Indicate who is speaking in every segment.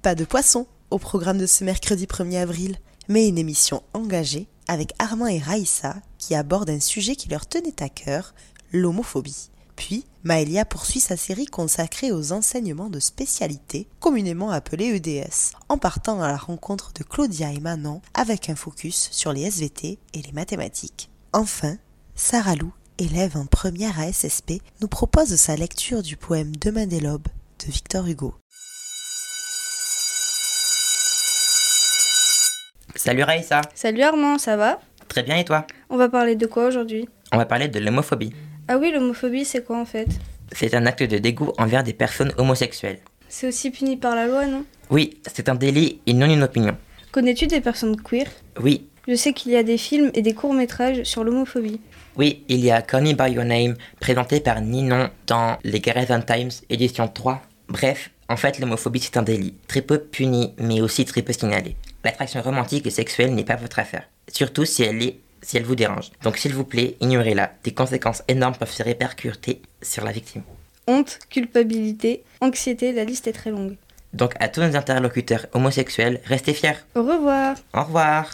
Speaker 1: Pas de poisson au programme de ce mercredi 1er avril, mais une émission engagée avec Armand et Raïssa qui abordent un sujet qui leur tenait à cœur, l'homophobie. Puis, Maëlia poursuit sa série consacrée aux enseignements de spécialité, communément appelés EDS, en partant à la rencontre de Claudia et Manon avec un focus sur les SVT et les mathématiques. Enfin, Sarah Lou, élève en première à SSP, nous propose sa lecture du poème Demain dès l'aube de Victor Hugo.
Speaker 2: Salut Raïssa.
Speaker 3: Salut Armand, ça va ?
Speaker 2: Très bien et toi ?
Speaker 3: On va parler de quoi aujourd'hui ?
Speaker 2: On va parler de l'homophobie.
Speaker 3: Ah oui, l'homophobie, c'est quoi en fait ?
Speaker 2: C'est un acte de dégoût envers des personnes homosexuelles.
Speaker 3: C'est aussi puni par la loi, non ?
Speaker 2: Oui, c'est un délit et non une opinion.
Speaker 3: Connais-tu des personnes queer ?
Speaker 2: Oui.
Speaker 3: Je sais qu'il y a des films et des courts-métrages sur l'homophobie.
Speaker 2: Oui, il y a Call Me By Your Name, présenté par Ninon dans les Gareth Times, édition 3. Bref, en fait, l'homophobie c'est un délit, très peu puni, mais aussi très peu signalé. L'attraction romantique et sexuelle n'est pas votre affaire, surtout si elle vous dérange. Donc s'il vous plaît, ignorez-la. Des conséquences énormes peuvent se répercuter sur la victime.
Speaker 3: Honte, culpabilité, anxiété, la liste est très longue.
Speaker 2: Donc à tous nos interlocuteurs homosexuels, restez fiers.
Speaker 3: Au revoir.
Speaker 2: Au revoir.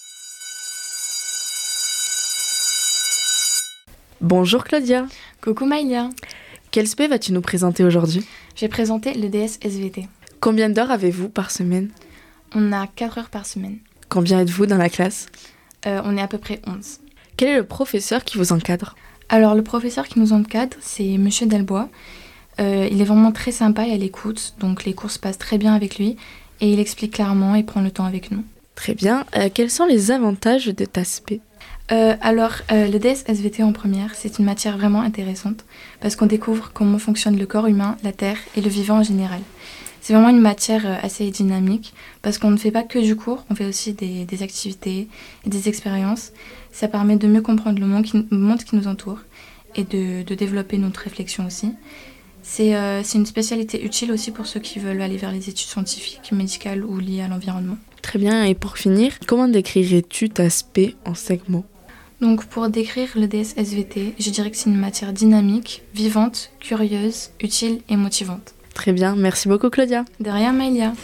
Speaker 4: Bonjour Claudia.
Speaker 5: Coucou Maïlia.
Speaker 4: Quel spé vas-tu nous présenter aujourd'hui ?
Speaker 5: J'ai présenté l'EDS SVT.
Speaker 4: Combien d'heures avez-vous par semaine ?
Speaker 5: On a 4 heures par semaine.
Speaker 4: Combien êtes-vous dans la classe ?
Speaker 5: On est à peu près 11.
Speaker 4: Quel est le professeur qui vous encadre ?
Speaker 5: Alors le professeur qui nous encadre, c'est Monsieur Delbois. Il est vraiment très sympa et à l'écoute, donc les cours se passent très bien avec lui. Et il explique clairement et prend le temps avec nous.
Speaker 4: Très bien. Quels sont les avantages de ta spé ?
Speaker 5: Le DS SVT en première, c'est une matière vraiment intéressante parce qu'on découvre comment fonctionne le corps humain, la Terre et le vivant en général. C'est vraiment une matière assez dynamique parce qu'on ne fait pas que du cours, on fait aussi des activités et des expériences. Ça permet de mieux comprendre le monde qui nous entoure et de développer notre réflexion aussi. C'est une spécialité utile aussi pour ceux qui veulent aller vers les études scientifiques, médicales ou liées à l'environnement.
Speaker 4: Très bien, et pour finir, comment décrirais-tu ta spé en 5 mots ?
Speaker 5: Donc pour décrire le DS SVT, je dirais que c'est une matière dynamique, vivante, curieuse, utile et motivante.
Speaker 4: Très bien, merci beaucoup Claudia.
Speaker 5: De rien Maïlia.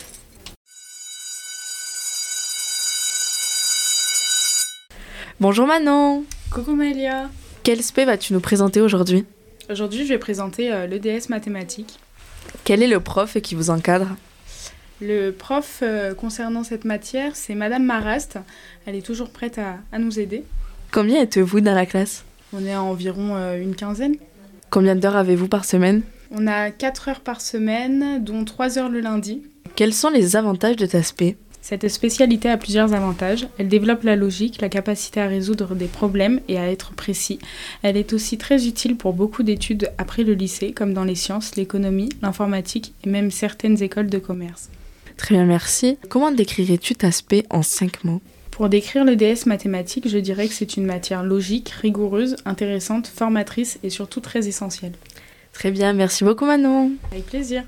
Speaker 4: Bonjour Manon.
Speaker 6: Coucou Maëlia.
Speaker 4: Quel spé vas-tu nous présenter aujourd'hui ?
Speaker 6: Aujourd'hui, je vais présenter l'EDS mathématiques.
Speaker 4: Quel est le prof qui vous encadre ?
Speaker 6: Le prof concernant cette matière, c'est Madame Maraste. Elle est toujours prête à nous aider.
Speaker 4: Combien êtes-vous dans la classe ?
Speaker 6: On est à environ une quinzaine.
Speaker 4: Combien d'heures avez-vous par semaine ?
Speaker 6: On a 4 heures par semaine, dont 3 heures le lundi.
Speaker 4: Quels sont les avantages de ta spé ?
Speaker 6: Cette spécialité a plusieurs avantages. Elle développe la logique, la capacité à résoudre des problèmes et à être précis. Elle est aussi très utile pour beaucoup d'études après le lycée, comme dans les sciences, l'économie, l'informatique et même certaines écoles de commerce.
Speaker 4: Très bien, merci. Comment décrirais-tu ta spé en 5 mots ?
Speaker 6: Pour décrire le DS mathématique, je dirais que c'est une matière logique, rigoureuse, intéressante, formatrice et surtout très essentielle.
Speaker 4: Très bien, merci beaucoup Manon.
Speaker 6: Avec plaisir.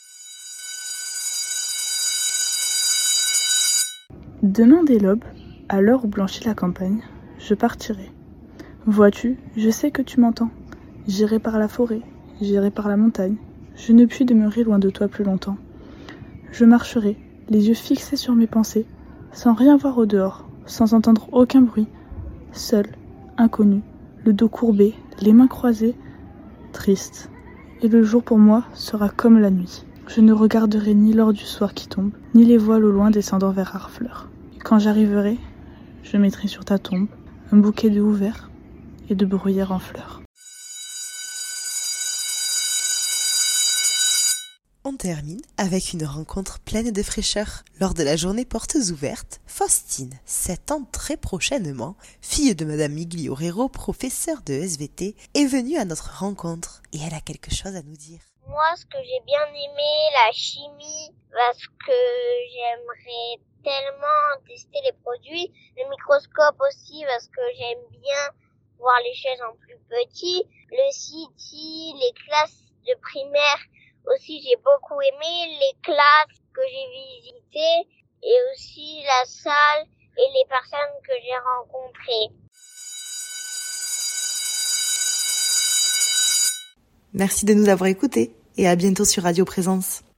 Speaker 7: Demain dès l'aube, à l'heure où blanchit la campagne, je partirai. Vois-tu, je sais que tu m'entends. J'irai par la forêt, j'irai par la montagne. Je ne puis demeurer loin de toi plus longtemps. Je marcherai, les yeux fixés sur mes pensées, sans rien voir au dehors, sans entendre aucun bruit, seul, inconnu, le dos courbé, les mains croisées, triste. Et le jour pour moi sera comme la nuit. Je ne regarderai ni l'or du soir qui tombe, ni les voiles au loin descendant vers Harfleur. Et quand j'arriverai, je mettrai sur ta tombe un bouquet de houes verts et de bruyères en fleurs.
Speaker 1: On termine avec une rencontre pleine de fraîcheur. Lors de la journée portes ouvertes, Faustine, 7 ans très prochainement, fille de Madame Migliorero, professeure de SVT, est venue à notre rencontre et elle a quelque chose à nous dire.
Speaker 8: Moi, ce que j'ai bien aimé, la chimie, parce que j'aimerais tellement tester les produits. Le microscope aussi, parce que j'aime bien voir les choses en plus petit. Le city, les classes de primaire aussi, j'ai beaucoup aimé. Les classes que j'ai visitées et aussi la salle et les personnes que j'ai rencontrées.
Speaker 1: Merci de nous avoir écoutés et à bientôt sur Radio Présence.